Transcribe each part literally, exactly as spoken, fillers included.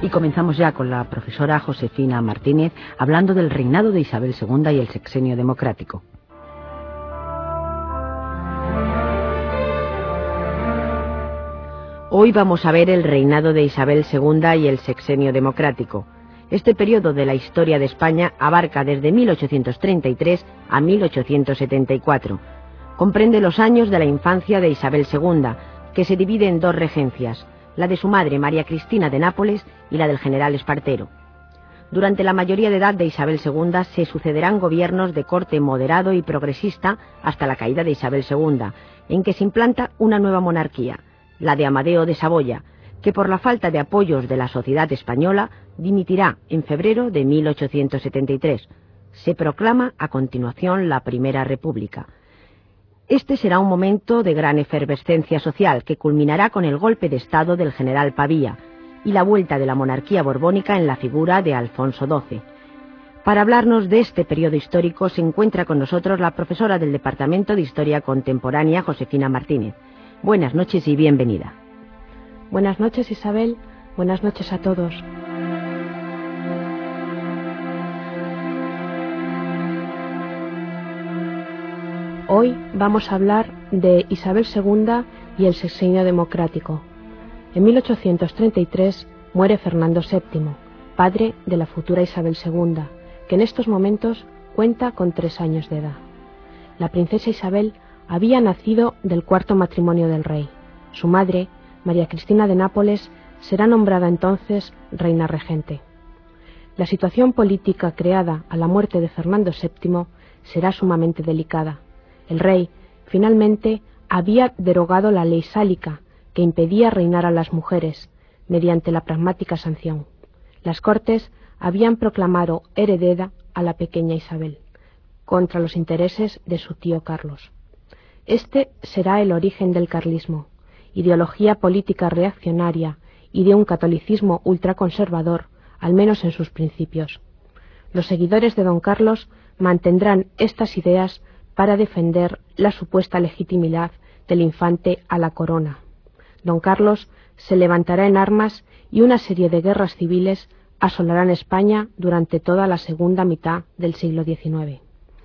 Y comenzamos ya con la profesora Josefina Martínez hablando del reinado de Isabel segunda y el sexenio democrático. Hoy vamos a ver el reinado de Isabel segunda y el sexenio democrático. Este periodo de la historia de España abarca desde mil ochocientos treinta y tres a mil ochocientos setenta y cuatro. Comprende los años de la infancia de Isabel segunda, que se divide en dos regencias, la de su madre María Cristina de Nápoles y la del general Espartero. Durante la mayoría de edad de Isabel segunda se sucederán gobiernos de corte moderado y progresista hasta la caída de Isabel segunda, en que se implanta una nueva monarquía, la de Amadeo de Saboya, que por la falta de apoyos de la sociedad española dimitirá en febrero de mil ochocientos setenta y tres. Se proclama a continuación la Primera República. Este será un momento de gran efervescencia social que culminará con el golpe de Estado del general Pavía y la vuelta de la monarquía borbónica en la figura de Alfonso doce. Para hablarnos de este periodo histórico se encuentra con nosotros la profesora del Departamento de Historia Contemporánea, Josefina Martínez. Buenas noches y bienvenida. Buenas noches, Isabel. Buenas noches a todos. Hoy vamos a hablar de Isabel segunda y el sexenio democrático. En mil ochocientos treinta y tres muere Fernando séptimo, padre de la futura Isabel segunda, que en estos momentos cuenta con tres años de edad. La princesa Isabel había nacido del cuarto matrimonio del rey. Su madre, María Cristina de Nápoles, será nombrada entonces reina regente. La situación política creada a la muerte de Fernando séptimo será sumamente delicada. El rey, finalmente, había derogado la ley sálica, que impedía reinar a las mujeres, mediante la pragmática sanción. Las Cortes habían proclamado heredera a la pequeña Isabel, contra los intereses de su tío Carlos. Este será el origen del carlismo, ideología política reaccionaria y de un catolicismo ultraconservador, al menos en sus principios. Los seguidores de don Carlos mantendrán estas ideas para defender la supuesta legitimidad del infante a la corona. Don Carlos se levantará en armas y una serie de guerras civiles asolarán España durante toda la segunda mitad del siglo diecinueve.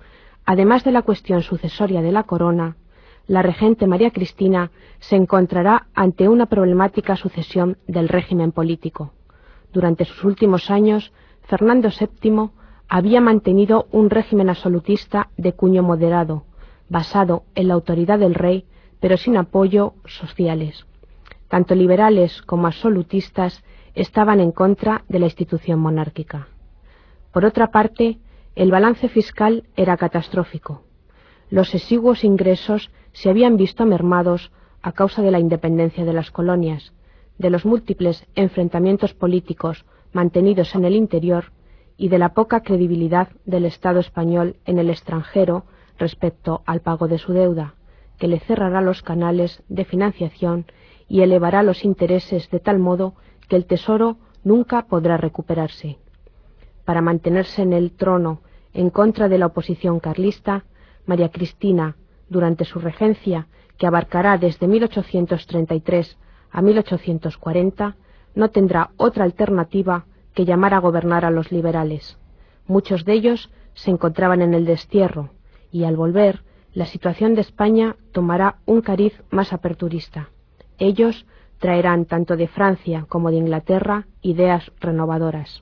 Además de la cuestión sucesoria de la corona, la regente María Cristina se encontrará ante una problemática sucesión del régimen político. Durante sus últimos años, Fernando séptimo había mantenido un régimen absolutista de cuño moderado, basado en la autoridad del rey, pero sin apoyo sociales. Tanto liberales como absolutistas estaban en contra de la institución monárquica. Por otra parte, el balance fiscal era catastrófico. Los exiguos ingresos se habían visto mermados a causa de la independencia de las colonias, de los múltiples enfrentamientos políticos mantenidos en el interior y de la poca credibilidad del Estado español en el extranjero respecto al pago de su deuda, que le cerrará los canales de financiación y elevará los intereses de tal modo que el tesoro nunca podrá recuperarse. Para mantenerse en el trono en contra de la oposición carlista, María Cristina, durante su regencia, que abarcará desde mil ochocientos treinta y tres a mil ochocientos cuarenta, no tendrá otra alternativa que llamar a gobernar a los liberales. Muchos de ellos se encontraban en el destierro, y al volver, la situación de España tomará un cariz más aperturista. Ellos traerán tanto de Francia como de Inglaterra ideas renovadoras.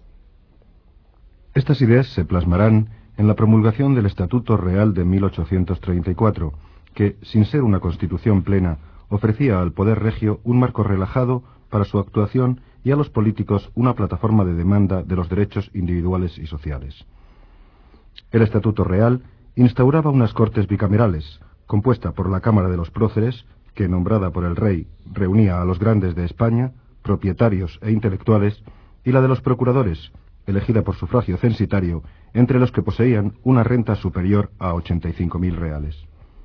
Estas ideas se plasmarán en la promulgación del Estatuto Real de mil ochocientos treinta y cuatro, que, sin ser una constitución plena, ofrecía al poder regio un marco relajado para su actuación y a los políticos una plataforma de demanda de los derechos individuales y sociales. El Estatuto Real instauraba unas Cortes bicamerales, compuesta por la Cámara de los Próceres, que, nombrada por el rey, reunía a los grandes de España, propietarios e intelectuales, y la de los procuradores, elegida por sufragio censitario, entre los que poseían una renta superior a ochenta y cinco mil reales.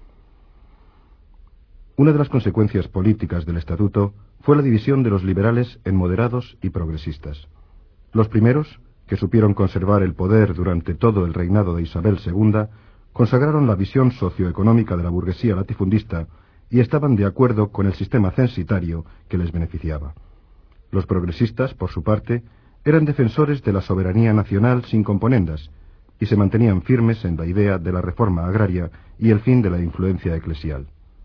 Una de las consecuencias políticas del Estatuto fue la división de los liberales en moderados y progresistas. Los primeros, que supieron conservar el poder durante todo el reinado de Isabel segunda, consagraron la visión socioeconómica de la burguesía latifundista y estaban de acuerdo con el sistema censitario que les beneficiaba. Los progresistas, por su parte, eran defensores de la soberanía nacional sin componendas y se mantenían firmes en la idea de la reforma agraria y el fin de la influencia eclesial.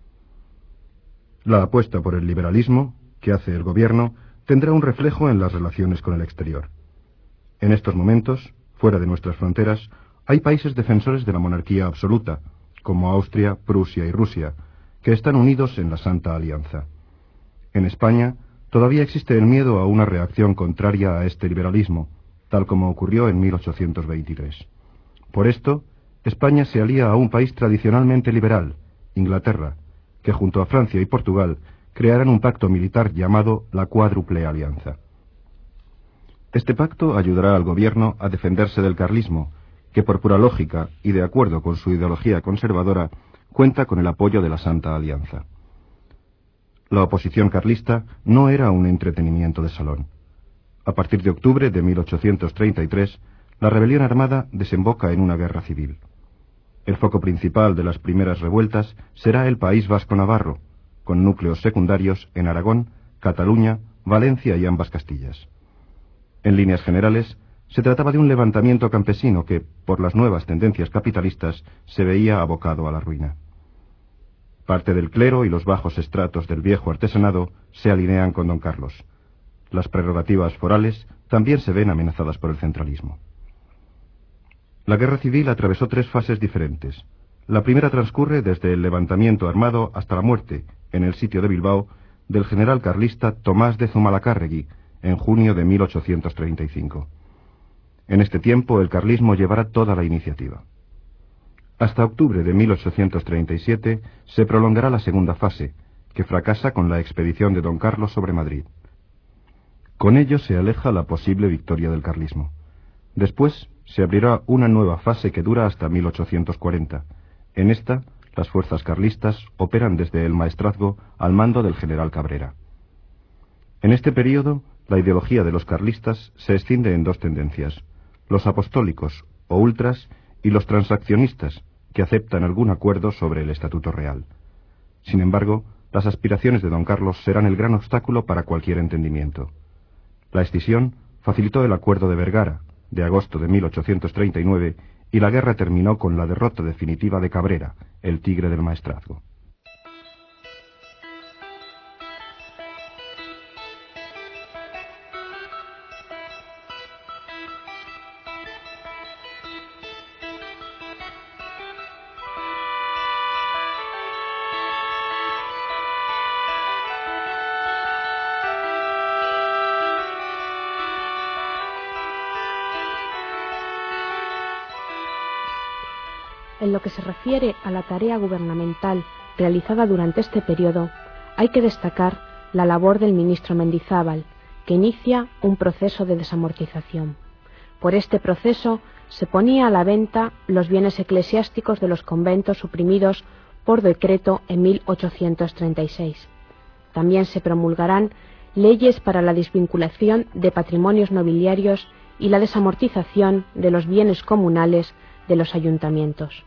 La apuesta por el liberalismo que hace el gobierno tendrá un reflejo en las relaciones con el exterior. En estos momentos, fuera de nuestras fronteras, hay países defensores de la monarquía absoluta, como Austria, Prusia y Rusia, que están unidos en la Santa Alianza. En España, todavía existe el miedo a una reacción contraria a este liberalismo, tal como ocurrió en mil ochocientos veintitrés. Por esto, España se alía a un país tradicionalmente liberal, Inglaterra, que junto a Francia y Portugal crearán un pacto militar llamado la Cuádruple Alianza. Este pacto ayudará al gobierno a defenderse del carlismo, que por pura lógica y de acuerdo con su ideología conservadora, cuenta con el apoyo de la Santa Alianza. La oposición carlista no era un entretenimiento de salón. A partir de octubre de mil ochocientos treinta y tres, la rebelión armada desemboca en una guerra civil. El foco principal de las primeras revueltas será el País Vasco-Navarro, con núcleos secundarios en Aragón, Cataluña, Valencia y ambas Castillas. En líneas generales, se trataba de un levantamiento campesino que, por las nuevas tendencias capitalistas, se veía abocado a la ruina. Parte del clero y los bajos estratos del viejo artesanado se alinean con don Carlos. Las prerrogativas forales también se ven amenazadas por el centralismo. La guerra civil atravesó tres fases diferentes. La primera transcurre desde el levantamiento armado hasta la muerte, en el sitio de Bilbao, del general carlista Tomás de Zumalacárregui, en junio de mil ochocientos treinta y cinco. En este tiempo el carlismo llevará toda la iniciativa. Hasta octubre de mil ochocientos treinta y siete se prolongará la segunda fase, que fracasa con la expedición de don Carlos sobre Madrid. Con ello se aleja la posible victoria del carlismo. Después se abrirá una nueva fase que dura hasta mil ochocientos cuarenta. En esta, las fuerzas carlistas operan desde el maestrazgo al mando del general Cabrera. En este período, la ideología de los carlistas se escinde en dos tendencias: los apostólicos o ultras y los transaccionistas, que aceptan algún acuerdo sobre el Estatuto Real. Sin embargo, las aspiraciones de don Carlos serán el gran obstáculo para cualquier entendimiento. La escisión facilitó el Acuerdo de Vergara, de agosto de mil ochocientos treinta y nueve, y la guerra terminó con la derrota definitiva de Cabrera, el tigre del maestrazgo. En lo que se refiere a la tarea gubernamental realizada durante este periodo, hay que destacar la labor del ministro Mendizábal, que inicia un proceso de desamortización. Por este proceso se ponía a la venta los bienes eclesiásticos de los conventos suprimidos por decreto en mil ochocientos treinta y seis. También se promulgarán leyes para la desvinculación de patrimonios nobiliarios y la desamortización de los bienes comunales de los ayuntamientos.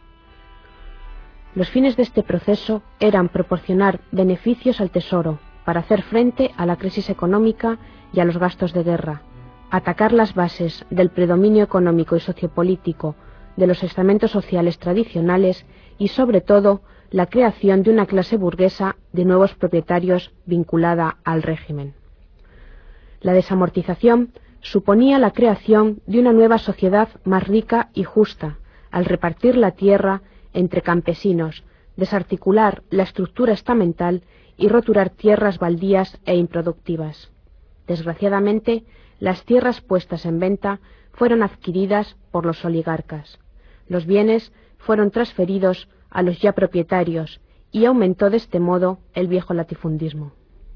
Los fines de este proceso eran proporcionar beneficios al Tesoro para hacer frente a la crisis económica y a los gastos de guerra, atacar las bases del predominio económico y sociopolítico de los estamentos sociales tradicionales y, sobre todo, la creación de una clase burguesa de nuevos propietarios vinculada al régimen. La desamortización suponía la creación de una nueva sociedad más rica y justa, al repartir la tierra entre campesinos, desarticular la estructura estamental y roturar tierras baldías e improductivas. Desgraciadamente, las tierras puestas en venta fueron adquiridas por los oligarcas. Los bienes fueron transferidos a los ya propietarios y aumentó de este modo el viejo latifundismo.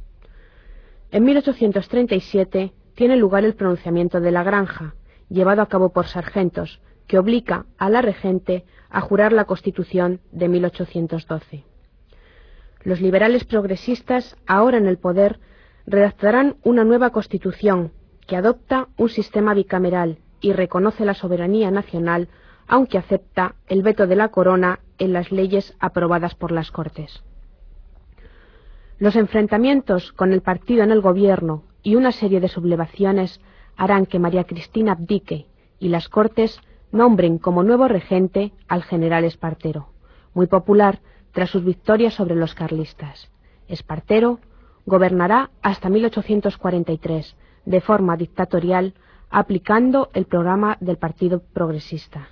En mil ochocientos treinta y siete tiene lugar el pronunciamiento de la Granja, llevado a cabo por sargentos, que obliga a la regente a jurar la Constitución de mil ochocientos doce. Los liberales progresistas, ahora en el poder, redactarán una nueva Constitución que adopta un sistema bicameral y reconoce la soberanía nacional, aunque acepta el veto de la corona en las leyes aprobadas por las Cortes. Los enfrentamientos con el partido en el gobierno y una serie de sublevaciones harán que María Cristina abdique y las Cortes nombren como nuevo regente al general Espartero, muy popular tras sus victorias sobre los carlistas. Espartero gobernará hasta mil ochocientos cuarenta y tres, de forma dictatorial, aplicando el programa del Partido Progresista.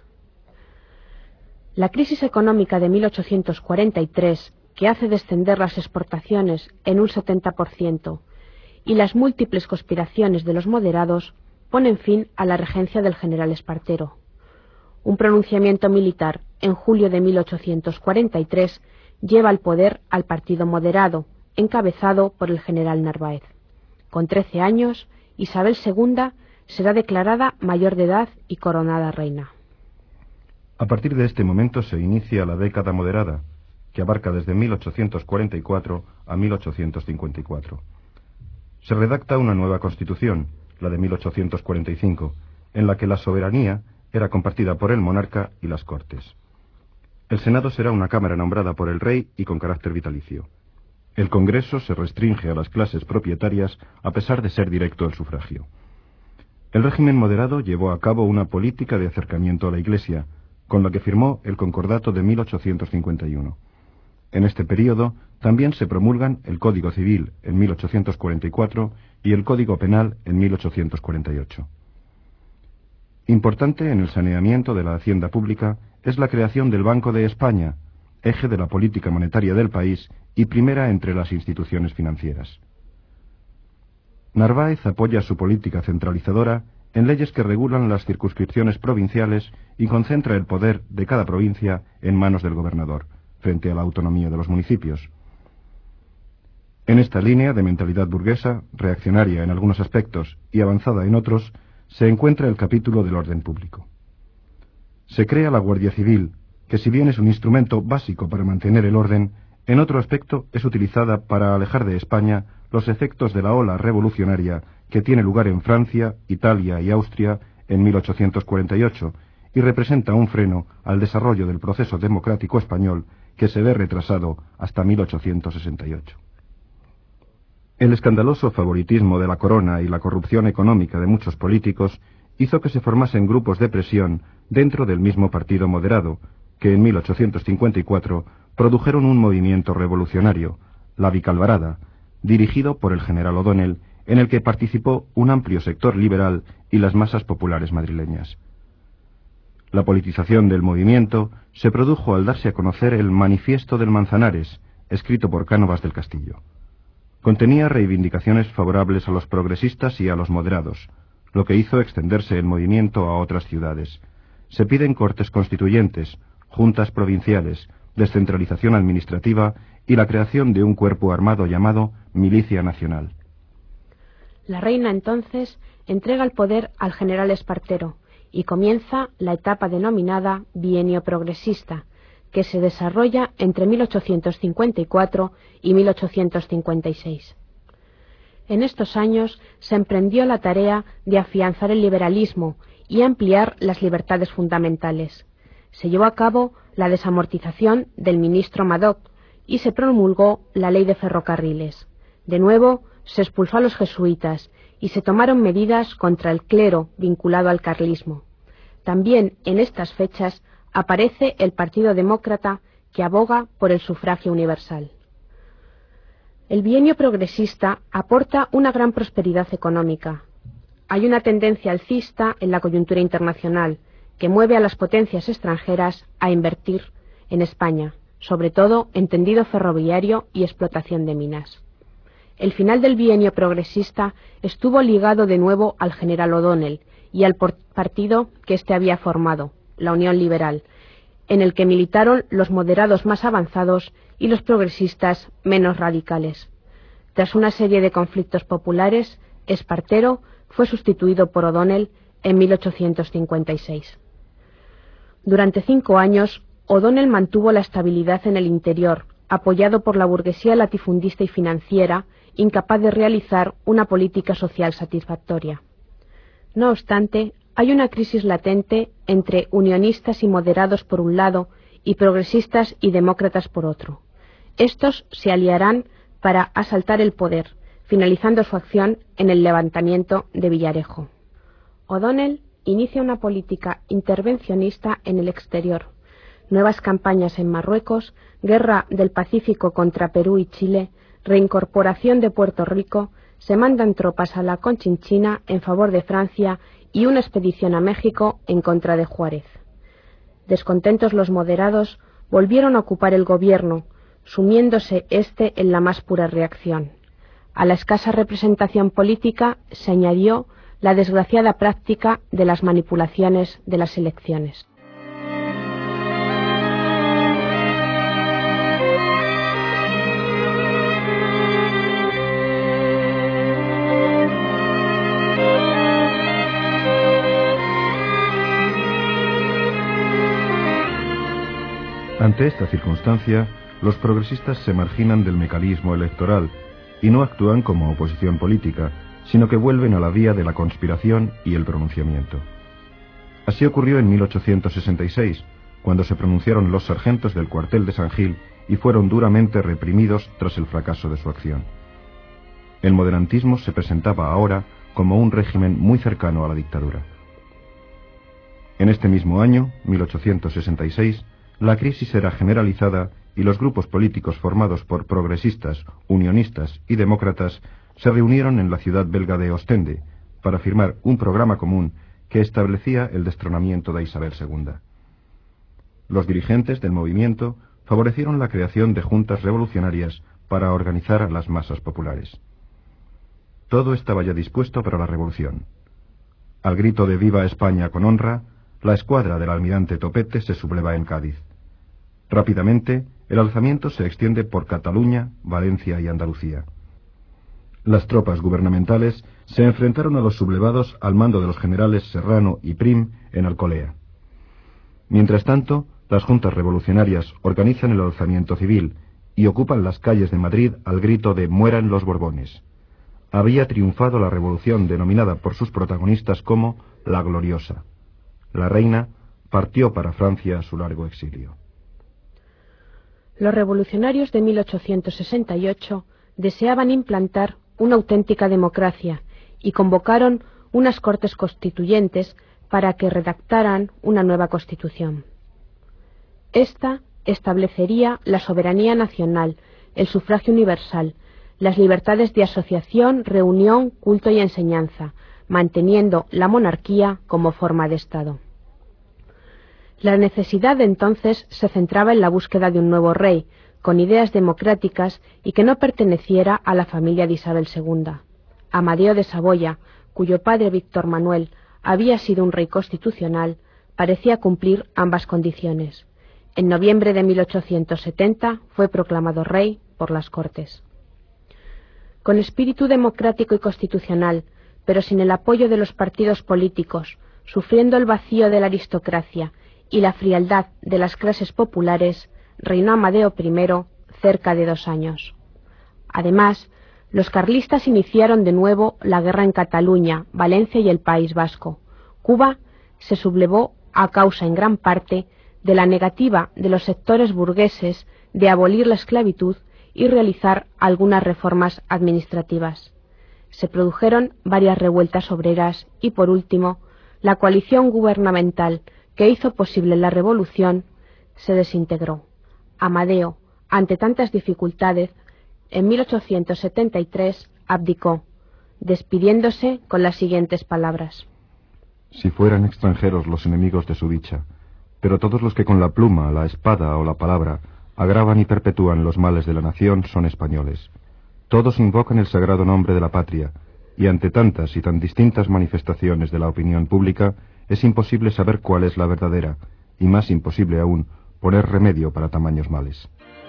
La crisis económica de mil ochocientos cuarenta y tres, que hace descender las exportaciones en un setenta por ciento, y las múltiples conspiraciones de los moderados, ponen fin a la regencia del general Espartero. Un pronunciamiento militar en julio de mil ochocientos cuarenta y tres lleva al poder al Partido Moderado, encabezado por el general Narváez. Con trece años, Isabel segunda será declarada mayor de edad y coronada reina. A partir de este momento se inicia la década moderada, que abarca desde mil ochocientos cuarenta y cuatro a mil ochocientos cincuenta y cuatro. Se redacta una nueva constitución, la de mil ochocientos cuarenta y cinco, en la que la soberanía era compartida por el monarca y las Cortes. El Senado será una cámara nombrada por el rey y con carácter vitalicio. El Congreso se restringe a las clases propietarias a pesar de ser directo el sufragio. El régimen moderado llevó a cabo una política de acercamiento a la Iglesia, con la que firmó el Concordato de mil ochocientos cincuenta y uno. En este período también se promulgan el Código Civil en mil ochocientos cuarenta y cuatro y el Código Penal en mil ochocientos cuarenta y ocho. Importante en el saneamiento de la hacienda pública es la creación del Banco de España, eje de la política monetaria del país y primera entre las instituciones financieras. Narváez apoya su política centralizadora en leyes que regulan las circunscripciones provinciales y concentra el poder de cada provincia en manos del gobernador, frente a la autonomía de los municipios. En esta línea de mentalidad burguesa, reaccionaria en algunos aspectos y avanzada en otros, se encuentra el capítulo del orden público. Se crea la Guardia Civil, que si bien es un instrumento básico para mantener el orden, en otro aspecto es utilizada para alejar de España los efectos de la ola revolucionaria que tiene lugar en Francia, Italia y Austria en mil ochocientos cuarenta y ocho y representa un freno al desarrollo del proceso democrático español que se ve retrasado hasta mil ochocientos sesenta y ocho. El escandaloso favoritismo de la corona y la corrupción económica de muchos políticos hizo que se formasen grupos de presión dentro del mismo partido moderado, que en mil ochocientos cincuenta y cuatro produjeron un movimiento revolucionario, la Vicalvarada, dirigido por el general O'Donnell, en el que participó un amplio sector liberal y las masas populares madrileñas. La politización del movimiento se produjo al darse a conocer el Manifiesto del Manzanares, escrito por Cánovas del Castillo. Contenía reivindicaciones favorables a los progresistas y a los moderados, lo que hizo extenderse el movimiento a otras ciudades. Se piden cortes constituyentes, juntas provinciales, descentralización administrativa y la creación de un cuerpo armado llamado Milicia Nacional. La reina entonces entrega el poder al general Espartero y comienza la etapa denominada Bienio Progresista, que se desarrolla entre mil ochocientos cincuenta y cuatro y mil ochocientos cincuenta y seis. En estos años se emprendió la tarea de afianzar el liberalismo y ampliar las libertades fundamentales. Se llevó a cabo la desamortización del ministro Madoc y se promulgó la ley de ferrocarriles. De nuevo, se expulsó a los jesuitas y se tomaron medidas contra el clero vinculado al carlismo. También en estas fechas aparece el Partido Demócrata, que aboga por el sufragio universal. El bienio progresista aporta una gran prosperidad económica. Hay una tendencia alcista en la coyuntura internacional que mueve a las potencias extranjeras a invertir en España, sobre todo en tendido ferroviario y explotación de minas. El final del bienio progresista estuvo ligado de nuevo al general O'Donnell y al partido que éste había formado, la Unión Liberal, en el que militaron los moderados más avanzados y los progresistas menos radicales. Tras una serie de conflictos populares, Espartero fue sustituido por O'Donnell en mil ochocientos cincuenta y seis. Durante cinco años, O'Donnell mantuvo la estabilidad en el interior, apoyado por la burguesía latifundista y financiera, incapaz de realizar una política social satisfactoria. No obstante, hay una crisis latente entre unionistas y moderados por un lado y progresistas y demócratas por otro. Estos se aliarán para asaltar el poder, finalizando su acción en el levantamiento de Villarejo. O'Donnell inicia una política intervencionista en el exterior. Nuevas campañas en Marruecos, guerra del Pacífico contra Perú y Chile, reincorporación de Puerto Rico, se mandan tropas a la Conchinchina en favor de Francia y una expedición a México en contra de Juárez. Descontentos los moderados, volvieron a ocupar el gobierno, sumiéndose éste en la más pura reacción. A la escasa representación política se añadió la desgraciada práctica de las manipulaciones de las elecciones. Ante esta circunstancia, los progresistas se marginan del mecanismo electoral y no actúan como oposición política, sino que vuelven a la vía de la conspiración y el pronunciamiento. Así ocurrió en mil ochocientos sesenta y seis, cuando se pronunciaron los sargentos del cuartel de San Gil y fueron duramente reprimidos tras el fracaso de su acción. El moderantismo se presentaba ahora como un régimen muy cercano a la dictadura. En este mismo año, mil ochocientos sesenta y seis, la crisis era generalizada y los grupos políticos formados por progresistas, unionistas y demócratas se reunieron en la ciudad belga de Ostende para firmar un programa común que establecía el destronamiento de Isabel segunda. Los dirigentes del movimiento favorecieron la creación de juntas revolucionarias para organizar a las masas populares. Todo estaba ya dispuesto para la revolución. Al grito de «Viva España con honra», la escuadra del almirante Topete se subleva en Cádiz. Rápidamente, el alzamiento se extiende por Cataluña, Valencia y Andalucía. Las tropas gubernamentales se enfrentaron a los sublevados al mando de los generales Serrano y Prim en Alcolea. Mientras tanto, las juntas revolucionarias organizan el alzamiento civil y ocupan las calles de Madrid al grito de «Mueran los Borbones». Había triunfado la revolución denominada por sus protagonistas como «La Gloriosa». La reina partió para Francia a su largo exilio. Los revolucionarios de mil ochocientos sesenta y ocho deseaban implantar una auténtica democracia y convocaron unas Cortes Constituyentes para que redactaran una nueva Constitución. Esta establecería la soberanía nacional, el sufragio universal, las libertades de asociación, reunión, culto y enseñanza, manteniendo la monarquía como forma de Estado. La necesidad de entonces se centraba en la búsqueda de un nuevo rey, con ideas democráticas y que no perteneciera a la familia de Isabel segunda. Amadeo de Saboya, cuyo padre Víctor Manuel había sido un rey constitucional, parecía cumplir ambas condiciones. En noviembre de mil ochocientos setenta fue proclamado rey por las Cortes. Con espíritu democrático y constitucional, pero sin el apoyo de los partidos políticos, sufriendo el vacío de la aristocracia y la frialdad de las clases populares, reinó Amadeo primero cerca de dos años. Además, los carlistas iniciaron de nuevo la guerra en Cataluña, Valencia y el País Vasco. Cuba se sublevó a causa en gran parte de la negativa de los sectores burgueses de abolir la esclavitud y realizar algunas reformas administrativas. Se produjeron varias revueltas obreras y, por último, la coalición gubernamental que hizo posible la revolución se desintegró. Amadeo, ante tantas dificultades, en mil ochocientos setenta y tres abdicó, despidiéndose con las siguientes palabras: Si fueran extranjeros los enemigos de su dicha, pero todos los que con la pluma, la espada o la palabra agravan y perpetúan los males de la nación son españoles. Todos invocan el sagrado nombre de la patria, y ante tantas y tan distintas manifestaciones de la opinión pública, es imposible saber cuál es la verdadera, y más imposible aún, poner remedio para tamaños males.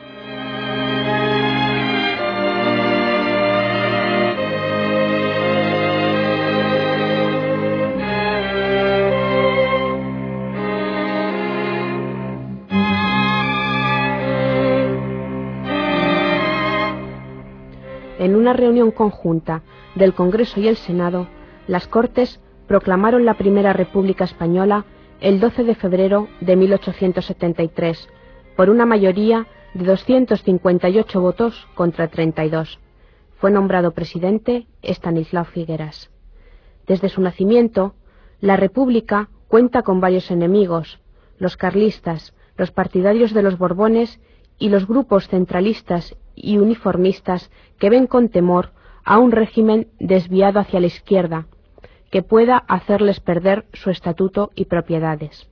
En una reunión conjunta del Congreso y el Senado, las Cortes proclamaron la Primera República Española el doce de febrero de mil ochocientos setenta y tres, por una mayoría de doscientos cincuenta y ocho votos contra treinta y dos. Fue nombrado presidente Estanislao Figueras. Desde su nacimiento, La República cuenta con varios enemigos: los carlistas, los partidarios de los Borbones y los grupos centralistas y uniformistas que ven con temor a un régimen desviado hacia la izquierda, que pueda hacerles perder su estatuto y propiedades.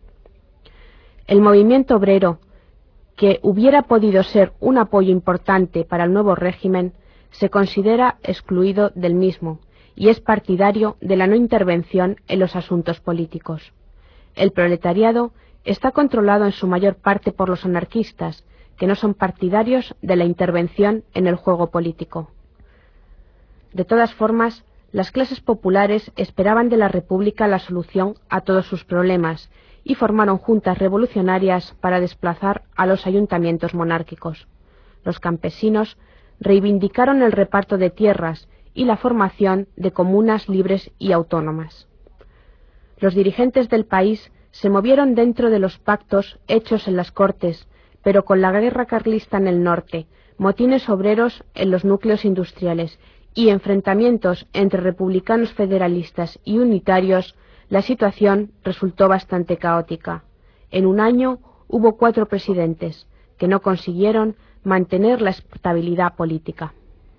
El movimiento obrero, que hubiera podido ser un apoyo importante para el nuevo régimen, se considera excluido del mismo y es partidario de la no intervención en los asuntos políticos. El proletariado está controlado en su mayor parte por los anarquistas, que no son partidarios de la intervención en el juego político. De todas formas, las clases populares esperaban de la República la solución a todos sus problemas y formaron juntas revolucionarias para desplazar a los ayuntamientos monárquicos. Los campesinos reivindicaron el reparto de tierras y la formación de comunas libres y autónomas. Los dirigentes del país se movieron dentro de los pactos hechos en las Cortes, pero con la guerra carlista en el norte, motines obreros en los núcleos industriales y enfrentamientos entre republicanos federalistas y unitarios, la situación resultó bastante caótica. En un año hubo cuatro presidentes que no consiguieron mantener la estabilidad política.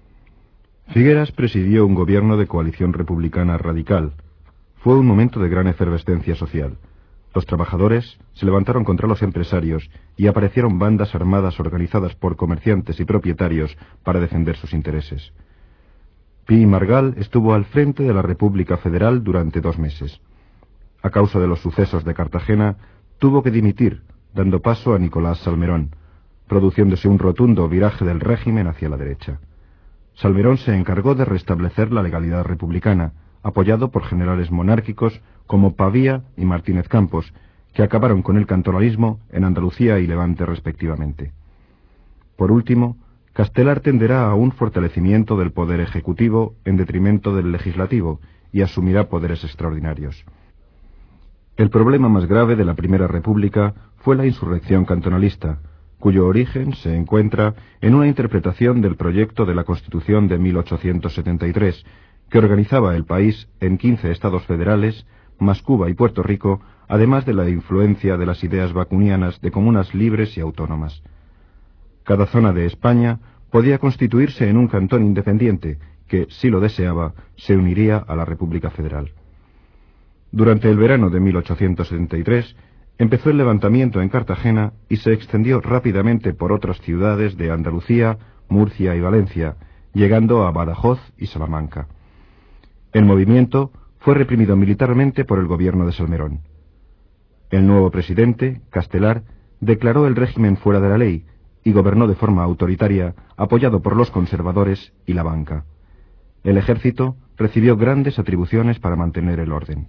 Figueras presidió un gobierno de coalición republicana radical. Fue un momento de gran efervescencia social. Los trabajadores se levantaron contra los empresarios y aparecieron bandas armadas organizadas por comerciantes y propietarios para defender sus intereses. Pi y Margall estuvo al frente de la República Federal durante dos meses. A causa de los sucesos de Cartagena, tuvo que dimitir, dando paso a Nicolás Salmerón, produciéndose un rotundo viraje del régimen hacia la derecha. Salmerón se encargó de restablecer la legalidad republicana, apoyado por generales monárquicos como Pavía y Martínez Campos, que acabaron con el cantonalismo en Andalucía y Levante respectivamente. Por último, Castelar tenderá a un fortalecimiento del poder ejecutivo en detrimento del legislativo y asumirá poderes extraordinarios. El problema más grave de la Primera República fue la insurrección cantonalista, cuyo origen se encuentra en una interpretación del proyecto de la Constitución de mil ochocientos setenta y tres, que organizaba el país en quince estados federales, más Cuba y Puerto Rico, además de la influencia de las ideas bacunianas de comunas libres y autónomas. Cada zona de España podía constituirse en un cantón independiente que, si lo deseaba, se uniría a la República Federal. Durante el verano de mil ochocientos setenta y tres empezó el levantamiento en Cartagena y se extendió rápidamente por otras ciudades de Andalucía, Murcia y Valencia, llegando a Badajoz y Salamanca. El movimiento fue reprimido militarmente por el gobierno de Salmerón. El nuevo presidente, Castelar, declaró el régimen fuera de la ley y gobernó de forma autoritaria, apoyado por los conservadores y la banca. El ejército recibió grandes atribuciones para mantener el orden.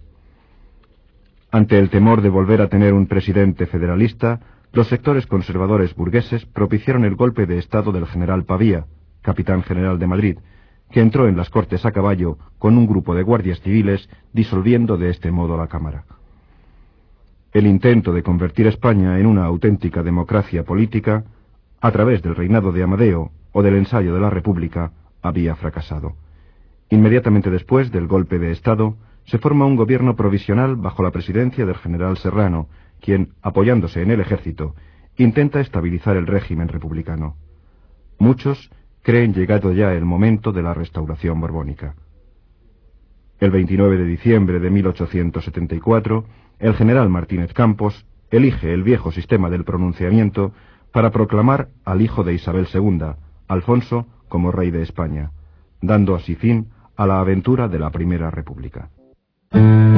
Ante el temor de volver a tener un presidente federalista, los sectores conservadores burgueses propiciaron el golpe de estado del general Pavía, capitán general de Madrid, que entró en las Cortes a caballo con un grupo de guardias civiles, disolviendo de este modo la Cámara. El intento de convertir España en una auténtica democracia política, a través del reinado de Amadeo o del ensayo de la República, había fracasado. Inmediatamente después del golpe de Estado, se forma un gobierno provisional bajo la presidencia del general Serrano, quien, apoyándose en el ejército, intenta estabilizar el régimen republicano. Muchos creen llegado ya el momento de la restauración borbónica. El veintinueve de diciembre de mil ochocientos setenta y cuatro, el general Martínez Campos elige el viejo sistema del pronunciamiento para proclamar al hijo de Isabel segunda, Alfonso, como rey de España, dando así fin a la aventura de la Primera República.